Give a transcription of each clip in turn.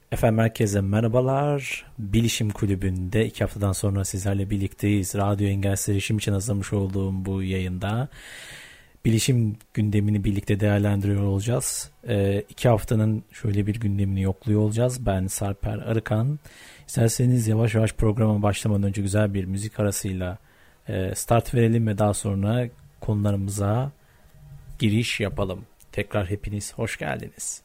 Efendim herkese merhabalar. Bilişim Kulübü'nde 2 haftadan sonra sizlerle birlikteyiz. Radyo Engelsiz Erişim için hazırlamış olduğum bu yayında bilişim gündemini birlikte değerlendiriyor olacağız. 2 haftanın şöyle bir gündemini yokluyor olacağız. Ben Sarper Arıkan. İsterseniz yavaş yavaş programa başlamadan önce güzel bir müzik arasıyla start verelim ve daha sonra konularımıza giriş yapalım. Tekrar hepiniz hoş geldiniz.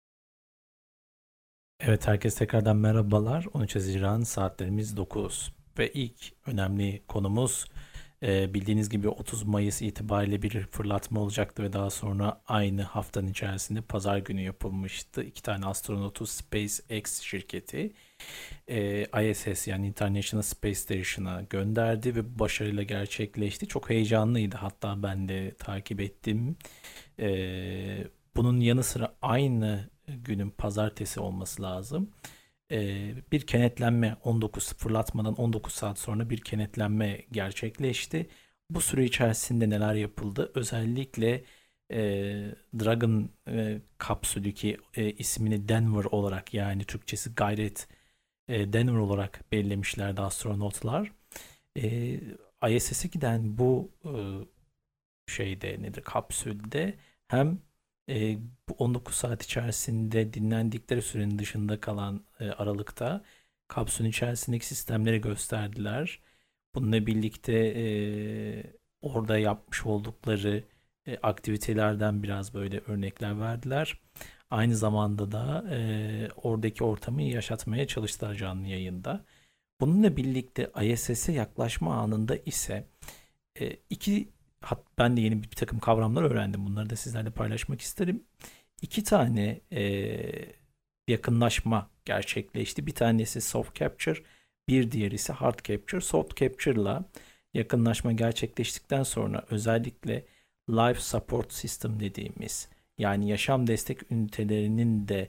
Evet, herkese tekrardan merhabalar. 13 Haziran saatlerimiz 9. Ve ilk önemli konumuz bildiğiniz gibi 30 Mayıs itibariyle bir fırlatma olacaktı ve daha sonra aynı haftanın içerisinde pazar günü yapılmıştı. İki tane astronotu SpaceX şirketi ISS yani International Space Station'a gönderdi ve başarıyla gerçekleşti. Çok heyecanlıydı, hatta ben de takip ettim. Bunun yanı sıra aynı günün pazartesi olması lazım. Bir kenetlenme 19 fırlatmadan 19 saat sonra bir kenetlenme gerçekleşti. Bu süre içerisinde neler yapıldı? Özellikle e, Dragon kapsülü ki ismini Denver olarak, yani Türkçesi Gayret Denver olarak belirlemişlerdi astronotlar. ISS'e giden bu kapsülde hem bu 19 saat içerisinde dinlendikleri sürenin dışında kalan aralıkta kapsülün içerisindeki sistemleri gösterdiler. Bununla birlikte orada yapmış oldukları aktivitelerden biraz böyle örnekler verdiler. Aynı zamanda da oradaki ortamı yaşatmaya çalıştılar canlı yayında. Bununla birlikte ISS'e yaklaşma anında ise ben de yeni bir takım kavramlar öğrendim. Bunları da sizlerle paylaşmak isterim. İki tane yakınlaşma gerçekleşti. Bir tanesi soft capture, bir diğeri ise hard capture. Soft capture'la yakınlaşma gerçekleştikten sonra özellikle life support system dediğimiz, yani yaşam destek ünitelerinin de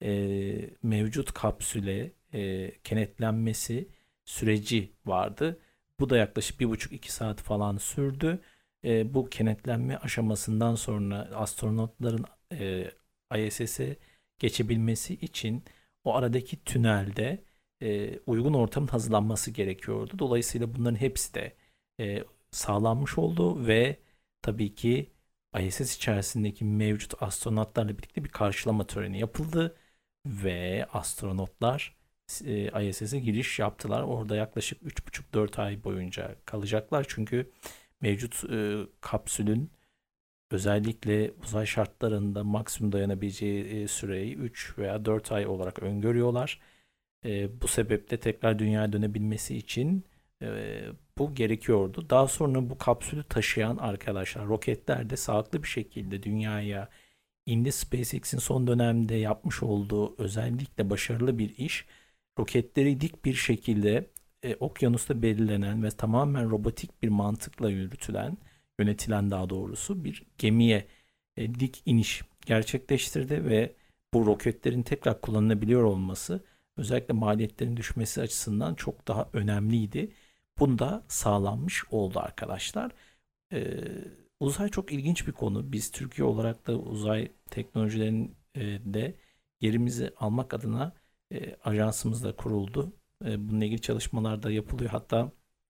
mevcut kapsüle kenetlenmesi süreci vardı. Bu da yaklaşık 1,5-2 saat falan sürdü. Bu kenetlenme aşamasından sonra astronotların ISS'e geçebilmesi için o aradaki tünelde uygun ortamın hazırlanması gerekiyordu. Dolayısıyla bunların hepsi de sağlanmış oldu ve tabii ki ISS içerisindeki mevcut astronotlarla birlikte bir karşılama töreni yapıldı ve astronotlar ISS'e giriş yaptılar. Orada yaklaşık 3,5-4 ay boyunca kalacaklar. Çünkü mevcut kapsülün özellikle uzay şartlarında maksimum dayanabileceği süreyi 3 veya 4 ay olarak öngörüyorlar. Bu sebeple tekrar dünyaya dönebilmesi için bu gerekiyordu. Daha sonra bu kapsülü taşıyan arkadaşlar, roketler de sağlıklı bir şekilde dünyaya indi. SpaceX'in son dönemde yapmış olduğu özellikle başarılı bir iş, roketleri dik bir şekilde okyanusta belirlenen ve tamamen robotik bir mantıkla yönetilen daha doğrusu bir gemiye dik iniş gerçekleştirdi ve bu roketlerin tekrar kullanılabiliyor olması özellikle maliyetlerin düşmesi açısından çok daha önemliydi. Bunda sağlanmış oldu arkadaşlar. Uzay çok ilginç bir konu. Biz Türkiye olarak da uzay teknolojilerinde yerimizi almak adına ajansımız da kuruldu. Bununla ilgili çalışmalar da yapılıyor. Hatta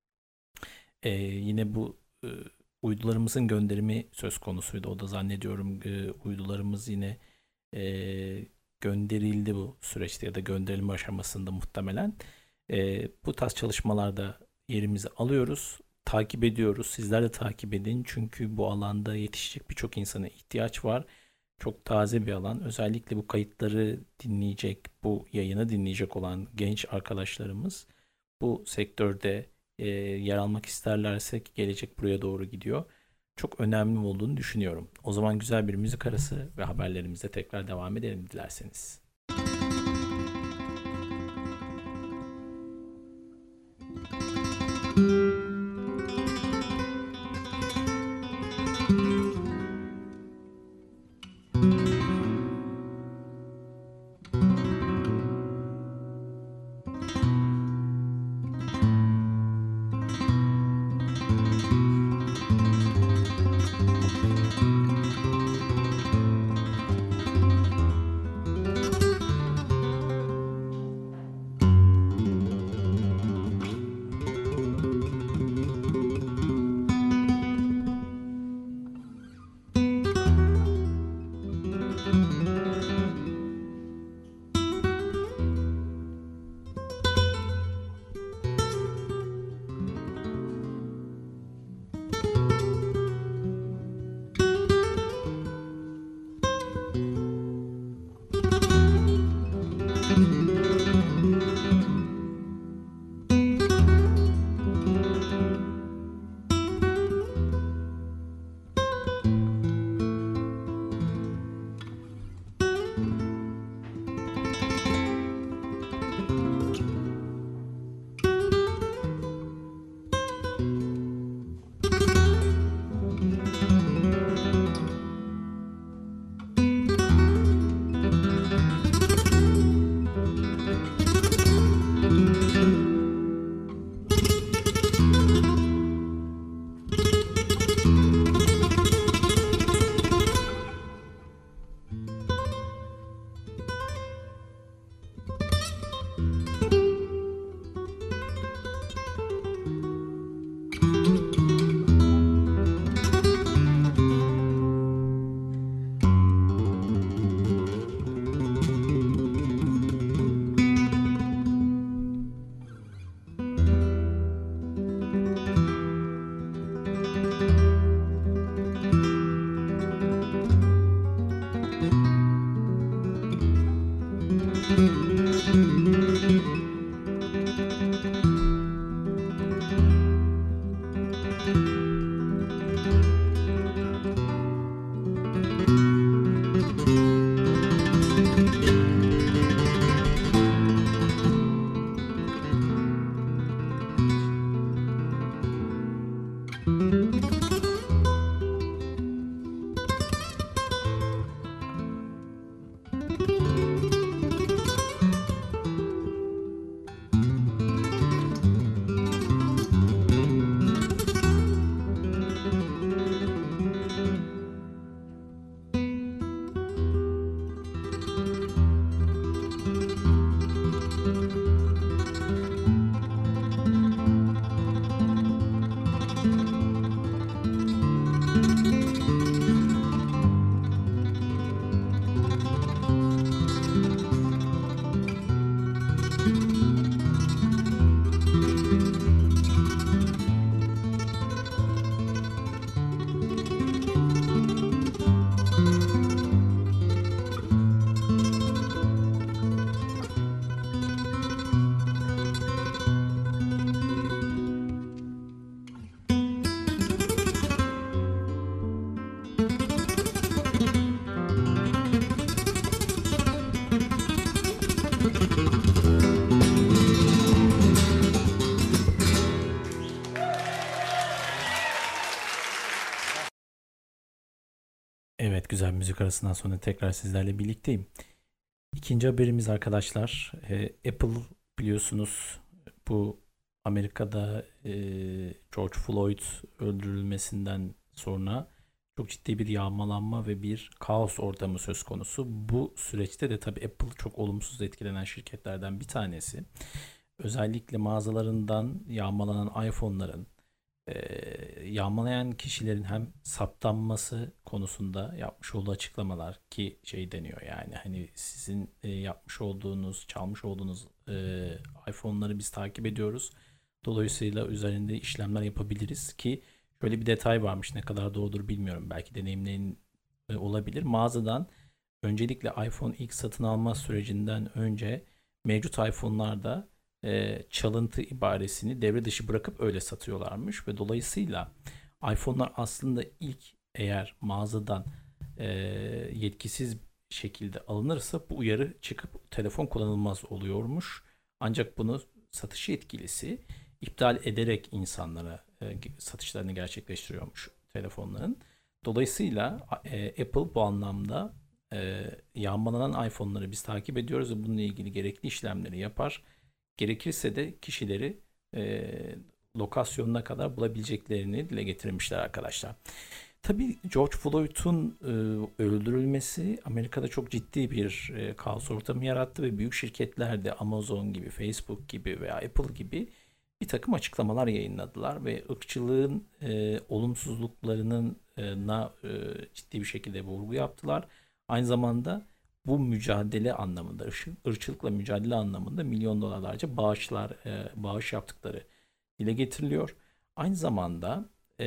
yine bu uydularımızın gönderimi söz konusuydu. O da zannediyorum uydularımız yine gönderildi bu süreçte ya da gönderilme aşamasında muhtemelen. Bu tarz çalışmalarda yerimizi alıyoruz. Takip ediyoruz. Sizler de takip edin. Çünkü bu alanda yetişecek birçok insana ihtiyaç var. Çok taze bir alan. Özellikle bu kayıtları dinleyecek, bu yayını dinleyecek olan genç arkadaşlarımız bu sektörde yer almak isterlerse gelecek buraya doğru gidiyor. Çok önemli olduğunu düşünüyorum. O zaman güzel bir müzik arası ve haberlerimize tekrar devam edelim dilerseniz. Evet, güzel müzik arasından sonra tekrar sizlerle birlikteyim. İkinci haberimiz arkadaşlar, Apple biliyorsunuz bu Amerika'da George Floyd öldürülmesinden sonra çok ciddi bir yağmalanma ve bir kaos ortamı söz konusu. Bu süreçte de tabii Apple çok olumsuz etkilenen şirketlerden bir tanesi. Özellikle mağazalarından yağmalanan iPhone'ların yağmalayan kişilerin hem saptanması konusunda yapmış olduğu açıklamalar ki şey deniyor, yani hani sizin yapmış olduğunuz, çalmış olduğunuz iPhone'ları biz takip ediyoruz. Dolayısıyla üzerinde işlemler yapabiliriz ki şöyle bir detay varmış, ne kadar doğrudur bilmiyorum. Belki deneyimlerin olabilir. Mağazadan öncelikle iPhone ilk satın alma sürecinden önce mevcut iPhone'larda çalıntı ibaresini devre dışı bırakıp öyle satıyorlarmış ve dolayısıyla iPhone'lar aslında ilk eğer mağazadan e, yetkisiz şekilde alınırsa bu uyarı çıkıp telefon kullanılmaz oluyormuş. Ancak bunu satış yetkilisi iptal ederek insanlara satışlarını gerçekleştiriyormuş telefonların. Dolayısıyla Apple bu anlamda yağmalanan iPhone'ları biz takip ediyoruz ve bununla ilgili gerekli işlemleri yapar. Gerekirse de kişileri lokasyonuna kadar bulabileceklerini dile getirmişler arkadaşlar. Tabii George Floyd'un öldürülmesi Amerika'da çok ciddi bir kaos ortamı yarattı ve büyük şirketler de Amazon gibi, Facebook gibi veya Apple gibi bir takım açıklamalar yayınladılar ve ırkçılığın olumsuzluklarının ciddi bir şekilde vurgu yaptılar. Aynı zamanda bu mücadele anlamında, ırkçılıkla mücadele anlamında milyon dolarlarca bağış yaptıkları dile getiriliyor. Aynı zamanda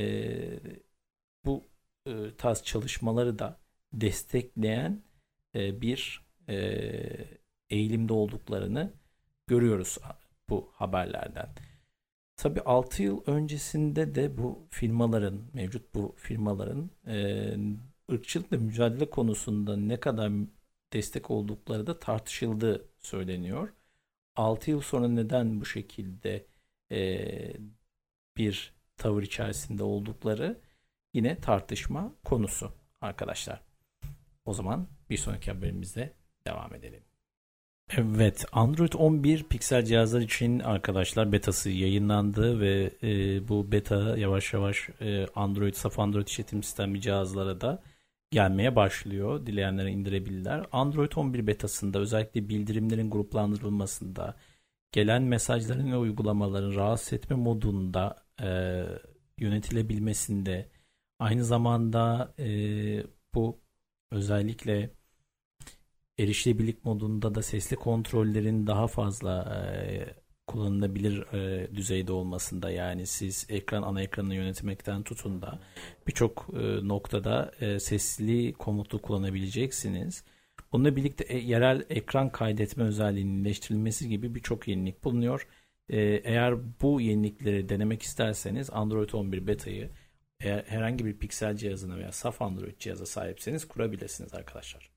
bu tarz çalışmaları da destekleyen bir eğilimde olduklarını görüyoruz bu haberlerden. Tabii 6 yıl öncesinde de mevcut bu firmaların ırkçılıkla mücadele konusunda ne kadar destek oldukları da tartışıldığı söyleniyor. 6 yıl sonra neden bu şekilde bir tavır içerisinde oldukları yine tartışma konusu arkadaşlar. O zaman bir sonraki haberimizde devam edelim. Evet, Android 11 Pixel cihazlar için arkadaşlar betası yayınlandı ve bu beta yavaş yavaş saf Android işletim sistemi cihazlara da gelmeye başlıyor. Dileyenlere indirebilirler. Android 11 betasında özellikle bildirimlerin gruplandırılmasında, gelen mesajların ve uygulamaların rahatsız etme modunda yönetilebilmesinde, aynı zamanda bu özellikle erişilebilirlik modunda da sesli kontrollerin daha fazla kullanılabilir düzeyde olmasında, yani siz ana ekranını yönetmekten tutun da birçok noktada sesli komutu kullanabileceksiniz. Bununla birlikte yerel ekran kaydetme özelliğinin iyileştirilmesi gibi birçok yenilik bulunuyor. Eğer bu yenilikleri denemek isterseniz Android 11 beta'yı eğer herhangi bir Pixel cihazına veya saf Android cihaza sahipseniz kurabilirsiniz arkadaşlar.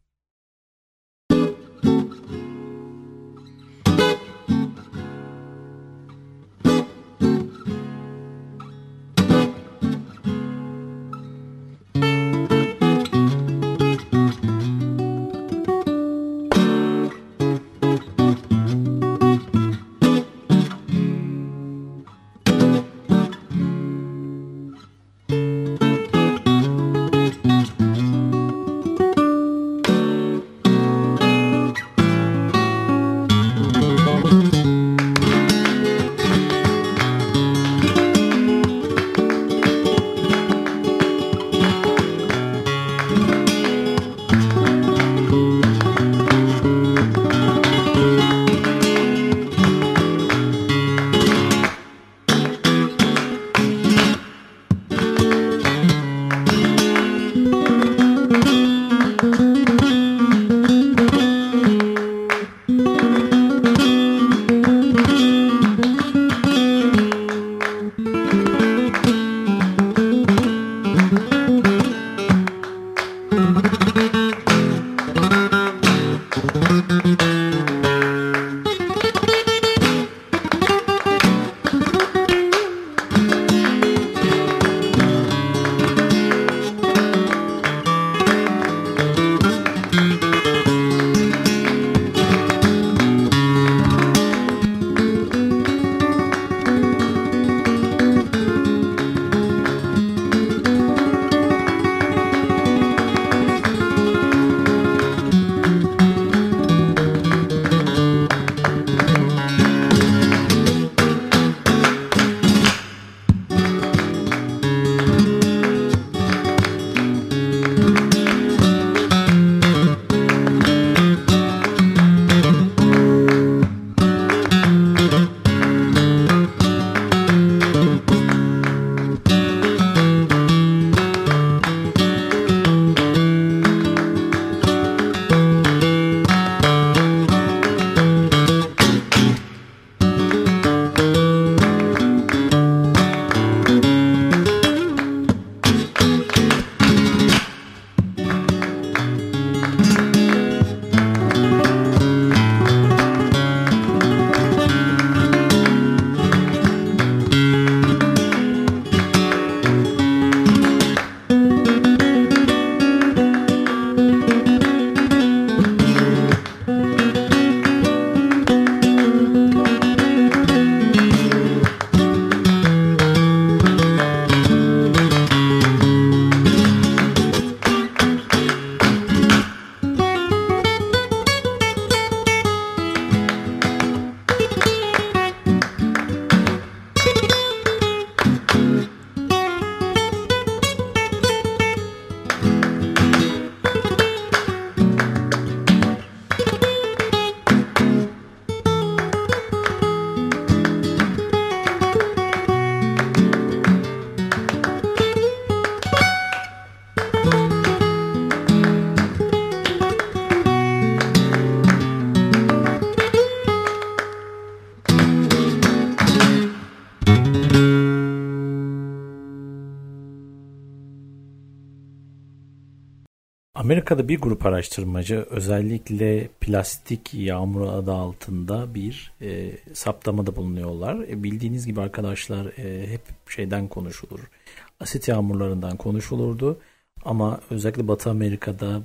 Amerika'da bir grup araştırmacı özellikle plastik yağmur adı altında bir saptamada bulunuyorlar. Bildiğiniz gibi arkadaşlar hep şeyden konuşulur. Asit yağmurlarından konuşulurdu. Ama özellikle Batı Amerika'da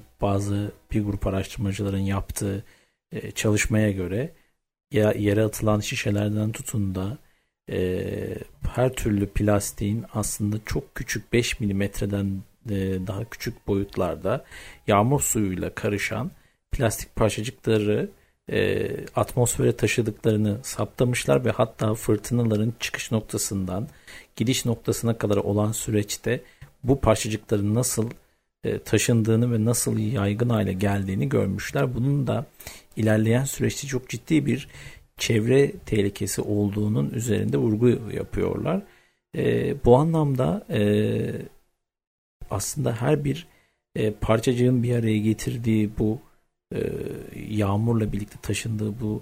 bir grup araştırmacıların yaptığı çalışmaya göre yere atılan şişelerden tutun da her türlü plastiğin aslında çok küçük 5 milimetreden daha küçük boyutlarda yağmur suyuyla karışan plastik parçacıkları atmosfere taşıdıklarını saptamışlar ve hatta fırtınaların çıkış noktasından gidiş noktasına kadar olan süreçte bu parçacıkların nasıl taşındığını ve nasıl yaygın hale geldiğini görmüşler. Bunun da ilerleyen süreçte çok ciddi bir çevre tehlikesi olduğunun üzerinde vurgu yapıyorlar. Bu anlamda aslında her bir parçacığın bir araya getirdiği bu yağmurla birlikte taşındığı bu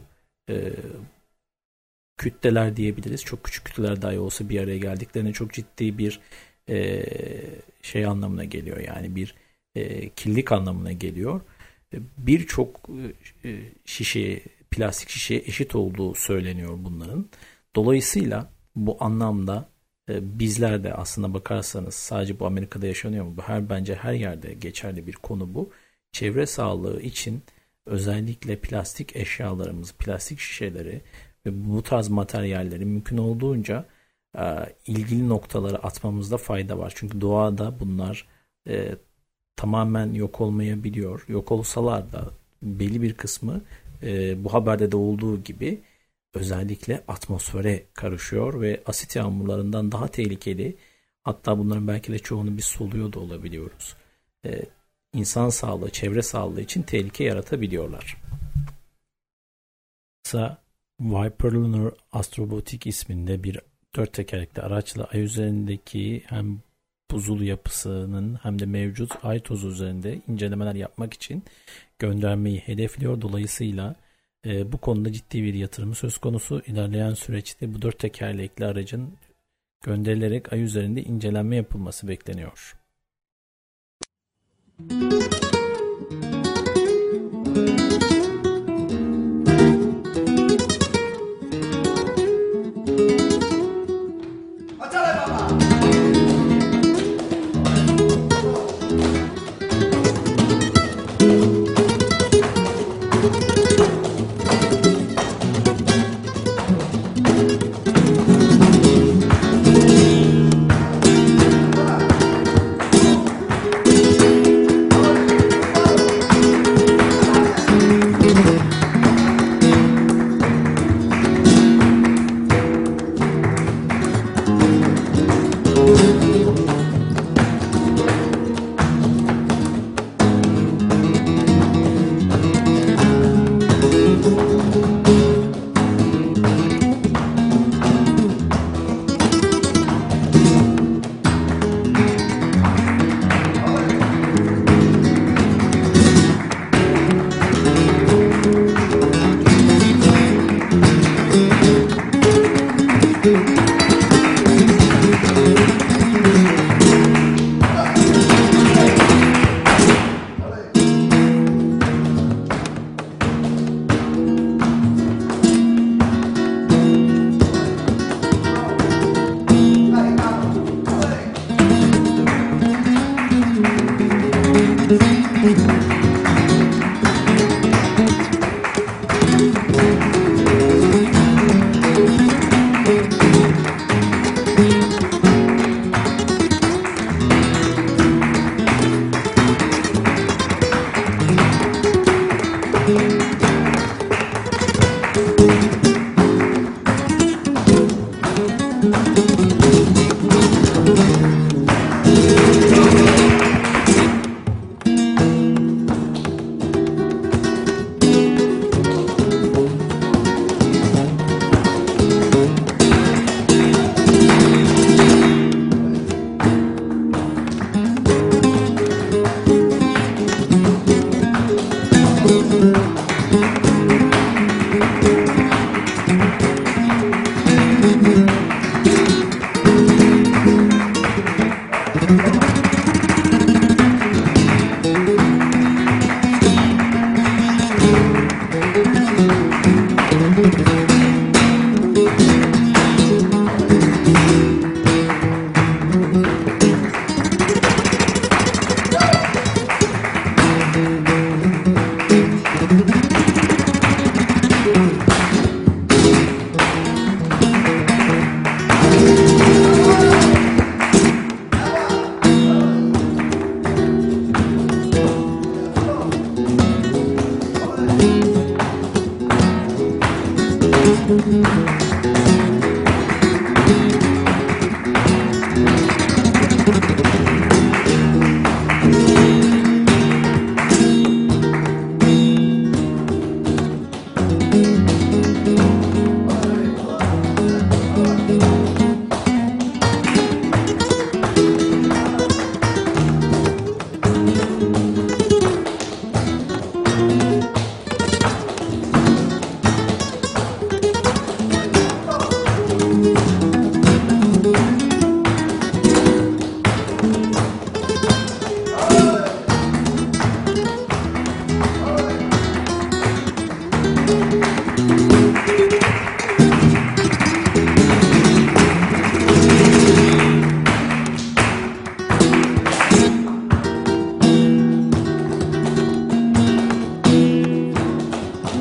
kütleler diyebiliriz. Çok küçük kütleler dahi olsa bir araya geldiklerine çok ciddi bir şey anlamına geliyor. Yani bir kirlilik anlamına geliyor. Birçok şişeye, plastik şişeye eşit olduğu söyleniyor bunların. Dolayısıyla bu anlamda bizler de aslında bakarsanız sadece bu Amerika'da yaşanıyor mu? Bence her yerde geçerli bir konu bu. Çevre sağlığı için özellikle plastik eşyalarımız, plastik şişeleri ve bu tarz materyalleri mümkün olduğunca ilgili noktalara atmamızda fayda var. Çünkü doğada bunlar tamamen yok olmayabiliyor. Yok olsalar da belli bir kısmı bu haberde de olduğu gibi özellikle atmosfere karışıyor ve asit yağmurlarından daha tehlikeli, hatta bunların belki de çoğunu biz soluyor da olabiliyoruz. İnsan sağlığı, çevre sağlığı için tehlike yaratabiliyorlar. Viper Lunar Astrobotik isminde bir 4 tekerlekli araçla ay üzerindeki hem buzul yapısının hem de mevcut ay tozu üzerinde incelemeler yapmak için göndermeyi hedefliyor. Dolayısıyla bu konuda ciddi bir yatırımı söz konusu. İlerleyen süreçte bu 4 tekerlekli aracın gönderilerek ay üzerinde incelenme yapılması bekleniyor.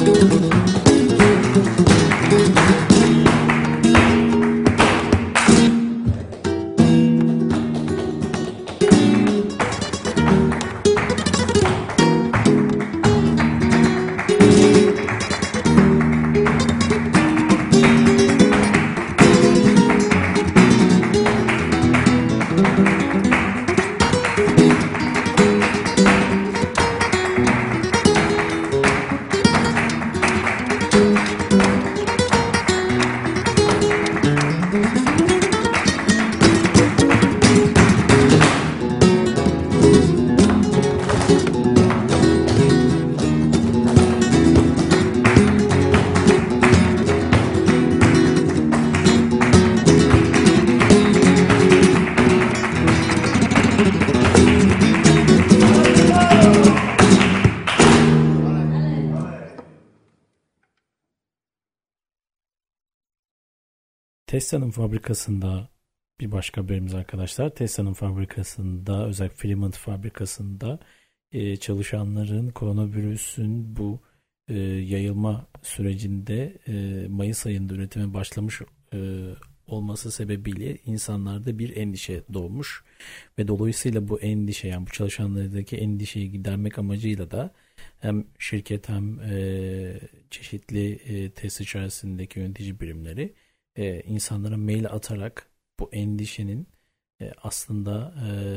Tesla'nın fabrikasında bir başka haberimiz arkadaşlar. Tesla'nın fabrikasında, özellikle filament fabrikasında çalışanların koronavirüsün bu yayılma sürecinde Mayıs ayında üretime başlamış olması sebebiyle insanlarda bir endişe doğmuş ve dolayısıyla bu endişe, yani bu çalışanlardaki endişeyi gidermek amacıyla da hem şirket hem çeşitli Tesla içerisindeki yönetici birimleri insanlara mail atarak bu endişenin aslında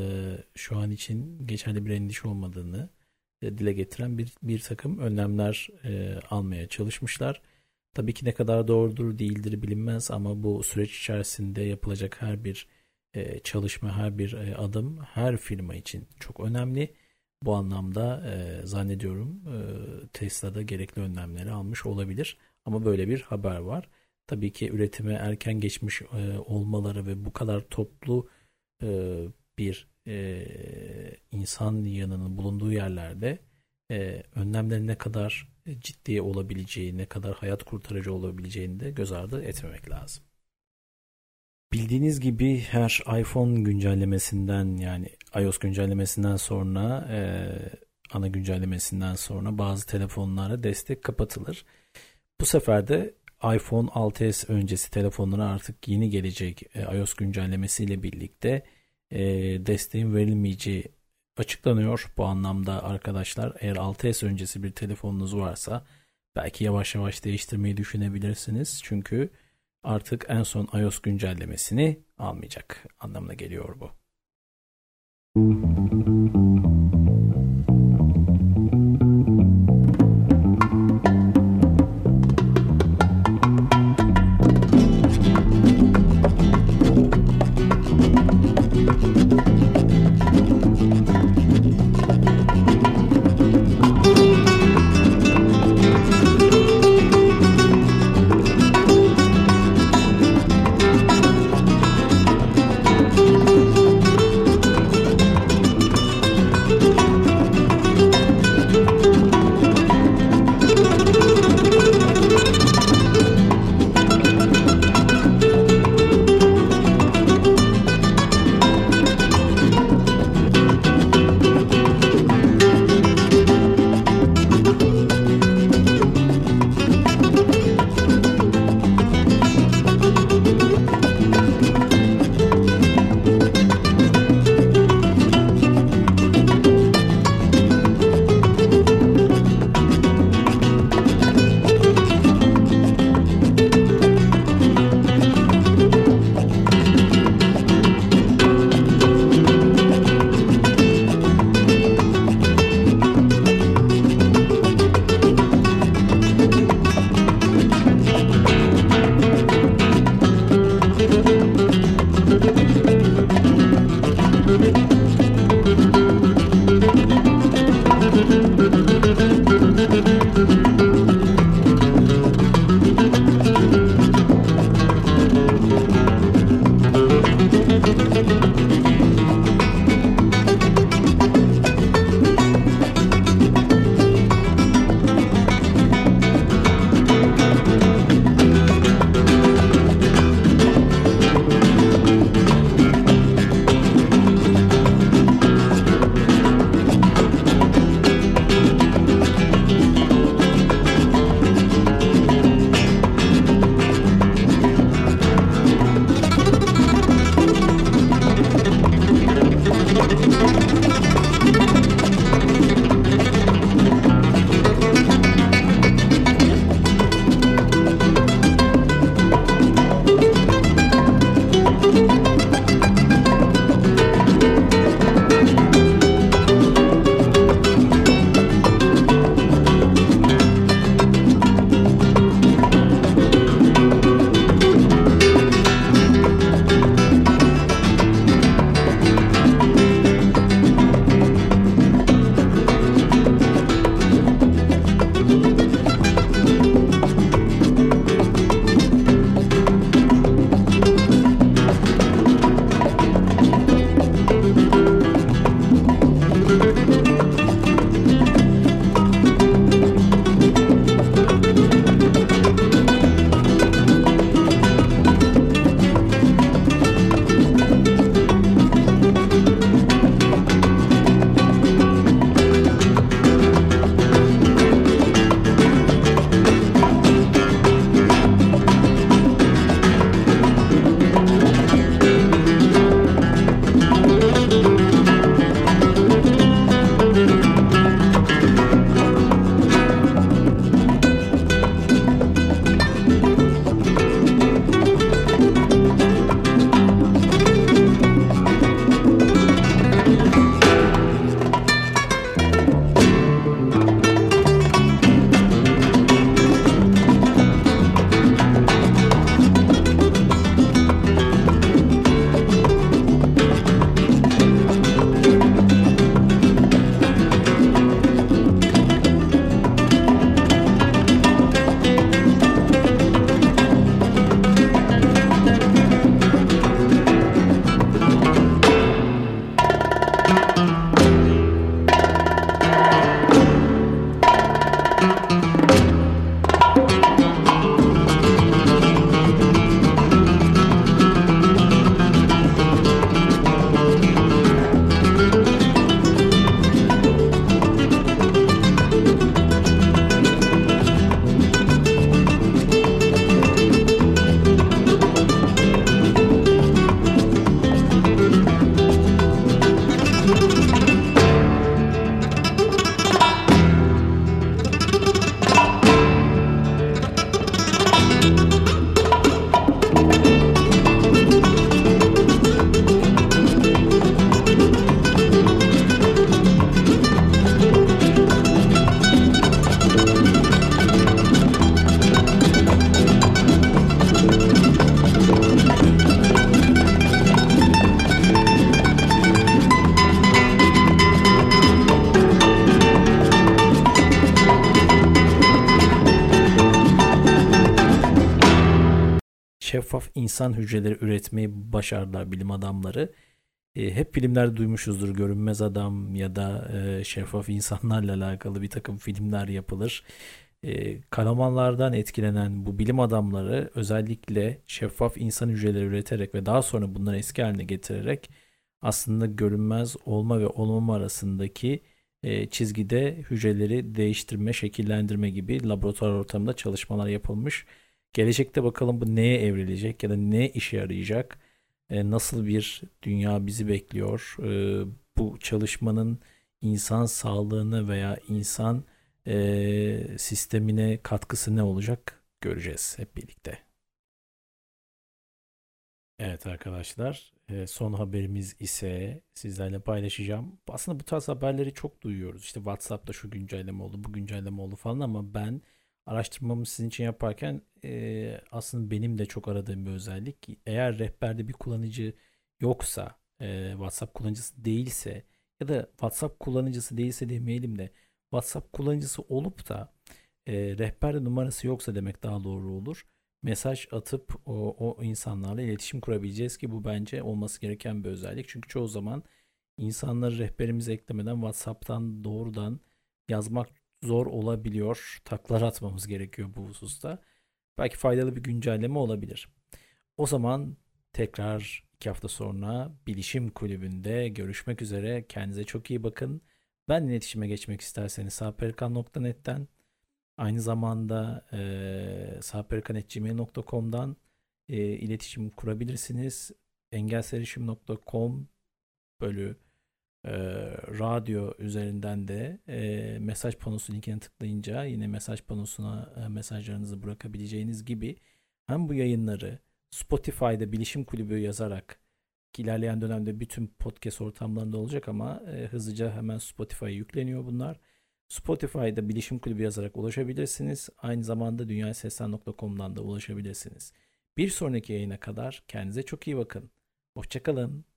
şu an için geçerli bir endişe olmadığını dile getiren bir takım önlemler almaya çalışmışlar. Tabii ki ne kadar doğrudur değildir bilinmez ama bu süreç içerisinde yapılacak her bir çalışma, her bir adım her firma için çok önemli. Bu anlamda zannediyorum Tesla'da gerekli önlemleri almış olabilir ama böyle bir haber var. Tabii ki üretime erken geçmiş olmaları ve bu kadar toplu bir insan yığınının bulunduğu yerlerde önlemlerin ne kadar ciddi olabileceği, ne kadar hayat kurtarıcı olabileceğini de göz ardı etmemek lazım. Bildiğiniz gibi her iPhone güncellemesinden, yani iOS güncellemesinden sonra ana güncellemesinden sonra bazı telefonlara destek kapatılır. Bu sefer de iPhone 6s öncesi telefonlara artık yeni gelecek iOS güncellemesiyle birlikte desteğin verilmeyeceği açıklanıyor. Bu anlamda arkadaşlar, eğer 6s öncesi bir telefonunuz varsa belki yavaş yavaş değiştirmeyi düşünebilirsiniz. Çünkü artık en son iOS güncellemesini almayacak anlamına geliyor bu. şeffaf insan hücreleri üretmeyi başardılar bilim adamları. Hep filmlerde duymuşuzdur, görünmez adam ya da şeffaf insanlarla alakalı bir takım filmler yapılır. Karamanlardan etkilenen bu bilim adamları özellikle şeffaf insan hücreleri üreterek ve daha sonra bunları eski haline getirerek aslında görünmez olma ve olmama arasındaki çizgide hücreleri değiştirme, şekillendirme gibi laboratuvar ortamında çalışmalar yapılmış. Gelecekte bakalım bu neye evrilecek ya da ne işe yarayacak? Nasıl bir dünya bizi bekliyor? Bu çalışmanın insan sağlığını veya insan sistemine katkısı ne olacak göreceğiz hep birlikte. Evet arkadaşlar, son haberimiz ise sizlerle paylaşacağım. Aslında bu tarz haberleri çok duyuyoruz. İşte WhatsApp'ta şu güncelleme oldu, bu güncelleme oldu falan ama ben araştırmamı sizin için yaparken aslında benim de çok aradığım bir özellik. Eğer rehberde bir kullanıcı yoksa, WhatsApp kullanıcısı değilse ya da WhatsApp kullanıcısı değilse demeyelim de WhatsApp kullanıcısı olup da rehberde numarası yoksa demek daha doğru olur. Mesaj atıp o insanlarla iletişim kurabileceğiz ki bu bence olması gereken bir özellik. Çünkü çoğu zaman insanları rehberimize eklemeden WhatsApp'tan doğrudan yazmak zor olabiliyor. Taklar atmamız gerekiyor bu hususta. Belki faydalı bir güncelleme olabilir. O zaman tekrar 2 hafta sonra Bilişim Kulübü'nde görüşmek üzere. Kendinize çok iyi bakın. Ben iletişime geçmek isterseniz saperkan.net'ten, aynı zamanda saperkan@gmail.com'dan iletişim kurabilirsiniz. Engelserişim.com bölü e, radyo üzerinden de mesaj panosu linkine tıklayınca yine mesaj panosuna mesajlarınızı bırakabileceğiniz gibi hem bu yayınları Spotify'da Bilişim Kulübü yazarak, ki ilerleyen dönemde bütün podcast ortamlarında olacak ama hızlıca hemen Spotify'a yükleniyor bunlar. Spotify'da Bilişim Kulübü yazarak ulaşabilirsiniz. Aynı zamanda dünyaseslen.com'dan da ulaşabilirsiniz. Bir sonraki yayına kadar kendinize çok iyi bakın. Hoşça kalın.